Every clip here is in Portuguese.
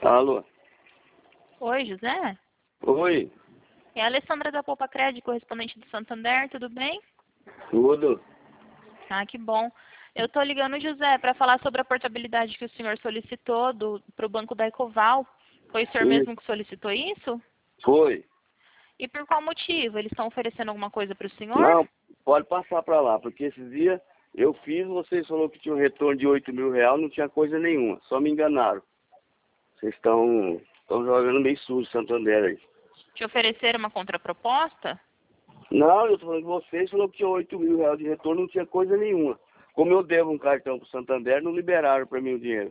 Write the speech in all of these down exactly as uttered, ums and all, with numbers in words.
Alô? Oi, José? Oi, É a Alessandra da Poupa Crédito, correspondente do Santander, tudo bem? tudo? Ah, que bom. Eu tô ligando, José, para falar sobre a portabilidade que o senhor solicitou para o Banco da Ecoval. Foi o senhor Isso, mesmo que solicitou isso? foi. E por qual motivo? Eles estão oferecendo alguma coisa para o senhor? Não, pode passar pra lá, porque esses dias eu fiz, vocês falaram que tinha um retorno de oito mil reais, não tinha coisa nenhuma, só me enganaram. Vocês estão estão jogando meio sujo Santander aí. Te ofereceram uma contraproposta? Não, eu tô falando que vocês falaram que tinha oito mil reais de retorno, não tinha coisa nenhuma. Como eu devo um cartão pro Santander, não liberaram pra mim o dinheiro.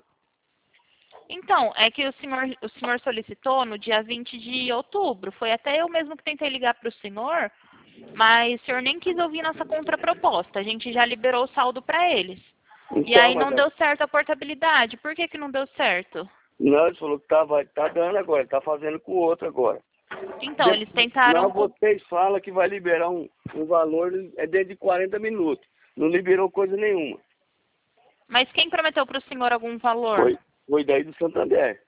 Então, é que o senhor, o senhor solicitou no dia vinte de outubro. Foi até eu mesmo que tentei ligar para o senhor, mas o senhor nem quis ouvir nossa contraproposta. A gente já liberou o saldo para eles. E Então, aí mas não deu certo a portabilidade. Por que que não deu certo? não, ele falou que tá, vai, tá dando agora, tá fazendo com o outro agora. Então, De- eles tentaram... Não, co- vocês falam que vai liberar um, um valor é dentro de quarenta minutos. Não liberou coisa nenhuma. Mas quem prometeu para o senhor algum valor? Foi, foi daí do Santander.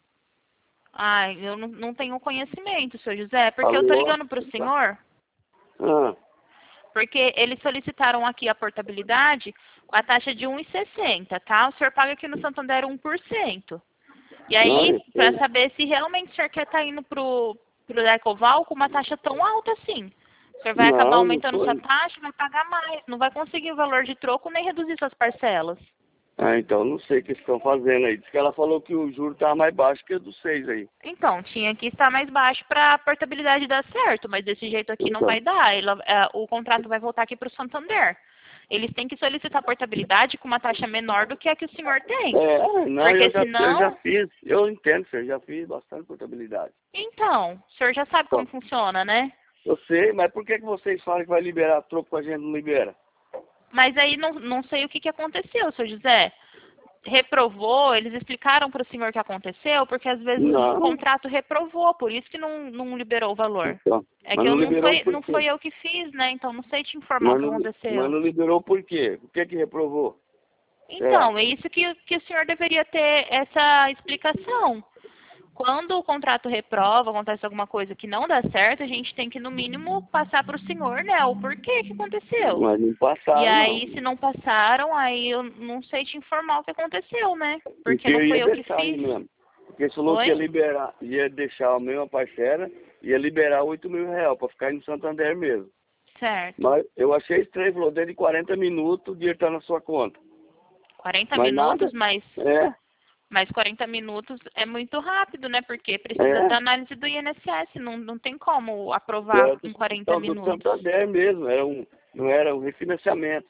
Ai, eu não, não tenho conhecimento, senhor José. Porque eu tô Alô? ligando para o senhor, Ah, porque eles solicitaram aqui a portabilidade com a taxa de um vírgula sessenta, tá? O senhor paga aqui no Santander um por cento. E não, aí, eu para sei. saber se realmente o senhor quer estar indo pro, pro Ecoval com uma taxa tão alta assim. O senhor vai acabar Não, não aumentando sua foi. taxa, vai pagar mais. Não vai conseguir o valor de troco nem reduzir suas parcelas. Ah, então não sei o que eles estão fazendo aí. Diz que ela falou que o juro tá mais baixo que o dos seis aí. Então, tinha que estar mais baixo para a portabilidade dar certo, mas desse jeito aqui não vai Então, dar. Ela- é, o contrato vai voltar aqui para o Santander. Eles têm que solicitar portabilidade com uma taxa menor do que a que o senhor tem. é, não, eu Porque já, eu já senão... fiz, eu entendo, senhor, já fiz bastante portabilidade. Então, o senhor já sabe como Então, funciona, né? eu sei, mas por que, que vocês falam que vai liberar troco com a gente não libera? Mas aí não, não sei o que, que aconteceu, senhor José. Reprovou, eles explicaram para o senhor o que aconteceu, porque às vezes o Não, contrato reprovou, por isso que não, não liberou o valor. então, É mas que não eu não liberou foi, por não quê? foi eu que fiz, né? Então não sei te informar o Mas que não, mas aconteceu. não liberou por quê? Por que que reprovou? É, Então, é isso que, que o senhor deveria ter essa explicação. Quando o contrato reprova, acontece alguma coisa que não dá certo, a gente tem que, no mínimo, passar para o senhor, né? O porquê que aconteceu. mas não E passaram, não. aí, se não passaram, aí eu não sei te informar o que aconteceu, né? Porque Porque não eu foi ia eu que deixar aí fiz. mesmo. Porque ele falou que ia Oi? liberar, ia deixar a mesma parceira, ia liberar oito mil reais para ficar aí no Santander mesmo. Certo. Mas eu achei estranho, falou, dentro de quarenta minutos o dinheiro tá na sua conta. quarenta Mas minutos, nada. mas, É, mas quarenta minutos é muito rápido, né? Porque precisa é. da análise do I N S S. Não, não tem como aprovar Era do, em quarenta então, do minutos. Santander mesmo, era um, não era um refinanciamento.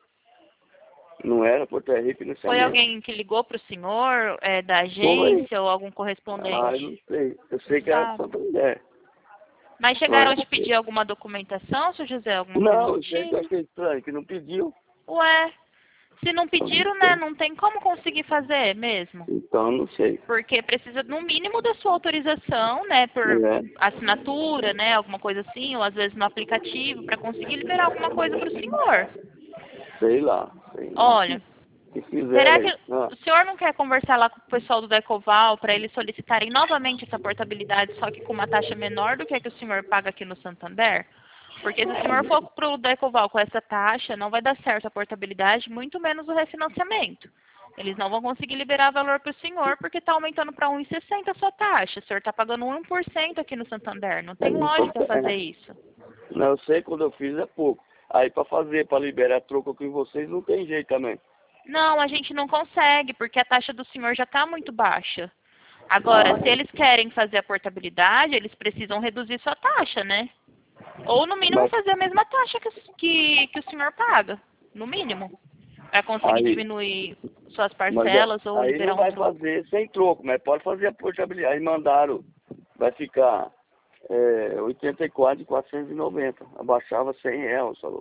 Não era, porque é Foi refinanciamento. alguém que ligou para o senhor, é, da Foi. agência ou algum Ah, eu não correspondente? sei. Eu Não sei que era do sabe. Santander. Mas chegaram a Mas, te pedir alguma documentação, seu José? Alguma coisa não, do isso aí que eu tipo? achei estranho, que não pediu. Ué, se não pediram, né? Não tem como conseguir fazer mesmo. Então, não sei. Porque precisa, no mínimo, da sua autorização, né? Por É, assinatura, né? Alguma coisa assim, ou às vezes no aplicativo, para conseguir liberar alguma coisa para o senhor. sei lá. Sei lá o que, Olha, que fizeram será que aí. Ah, o senhor não quer conversar lá com o pessoal do Decoval para eles solicitarem novamente essa portabilidade, só que com uma taxa menor do que a que o senhor paga aqui no Santander? Porque se o senhor for para o Decoval com essa taxa, não vai dar certo a portabilidade, muito menos o refinanciamento. Eles não vão conseguir liberar valor para o senhor porque está aumentando para um vírgula sessenta a sua taxa. O senhor está pagando um por cento aqui no Santander. Não é, tem lógica fazer isso. não, eu sei quando eu fiz é pouco. Aí para fazer, para liberar troco com vocês, não tem jeito também. Não, a gente não consegue, porque a taxa do senhor já está muito baixa. Agora, Ah, se eles querem fazer a portabilidade, eles precisam reduzir sua taxa, né? Ou, no mínimo, mas fazer a mesma taxa que, que, que o senhor paga. No mínimo. Para conseguir aí, diminuir suas mas é- parcelas ou aí não liberar um vai troco. fazer sem troco, mas pode fazer a portabilidade. Aí mandaram, vai ficar é, oitenta e quatro de quatrocentos e noventa. Abaixava cem reais, falou.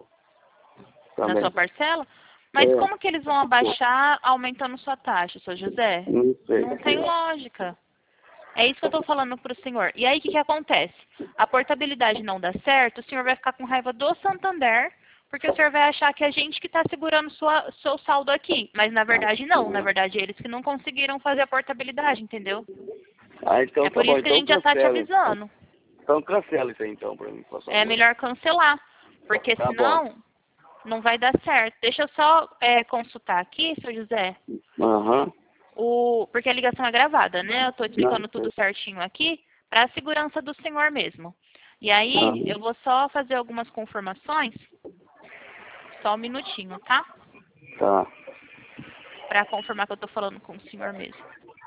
Na Também. sua parcela? Mas É, como que eles vão abaixar aumentando sua taxa, seu José? não sei. Não tem lógica. É isso que eu estou falando para o senhor. E aí, o que, que acontece? A portabilidade não dá certo, o senhor vai ficar com raiva do Santander, porque o senhor vai achar que é a gente que está segurando sua, seu saldo aqui. Mas, na verdade, não. Na verdade, é eles que não conseguiram fazer a portabilidade, entendeu? Ah, então É tá por bom. isso que a Então gente já tá te cancela. avisando. Então cancela isso aí então pra mim, por favor. É melhor cancelar, porque Tá senão não vai dar certo. Deixa eu só é, consultar aqui, seu José. Aham. O, porque a ligação é gravada, né? Eu tô explicando Não, tudo certinho aqui, para a segurança do senhor mesmo. E aí, Aham. eu vou só fazer algumas confirmações. Só um minutinho, tá? Tá. Para confirmar que eu tô falando com o senhor mesmo.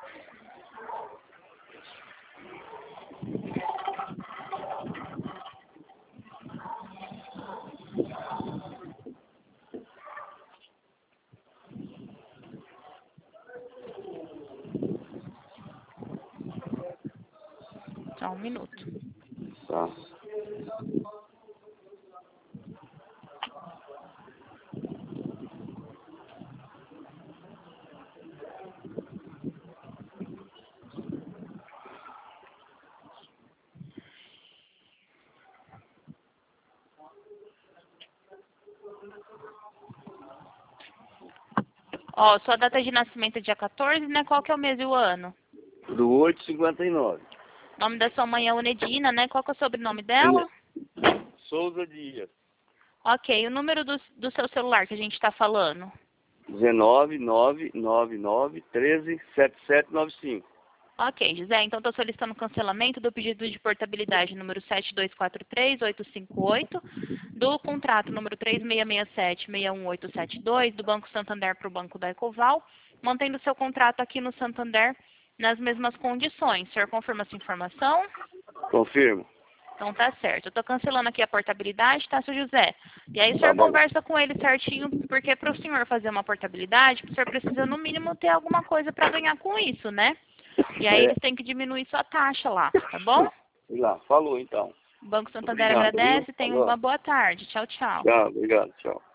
Só um minuto. Tá. Ó, sua data de nascimento é dia quatorze, né? Qual que é o mês e o ano? Do oito cinquenta e nove. O nome da sua mãe é Unedina, né? Qual que é o sobrenome dela? Souza Dias. Ok, o número do, do seu celular que a gente está falando? dezenove, nove nove nove, treze, setenta e sete noventa e cinco. Ok, José, então estou solicitando cancelamento do pedido de portabilidade número sete dois quatro três, oito cinco oito, do contrato número três seis seis sete, seis um oito sete dois, do Banco Santander para o Banco da Ecoval, mantendo seu contrato aqui no Santander nas mesmas condições. O senhor confirma essa informação? Confirmo. Então tá certo. Eu tô cancelando aqui a portabilidade, tá, seu José? E aí o Tá senhor bom. conversa com ele certinho, porque para o senhor fazer uma portabilidade, o senhor precisa no mínimo ter alguma coisa para ganhar com isso, né? E aí É. eles têm que diminuir sua taxa lá, tá bom? Sei lá. Falou então. O Banco Santander Obrigado, viu? agradece, tenha Falou. uma boa tarde. Tchau, tchau. Tchau, obrigado, tchau.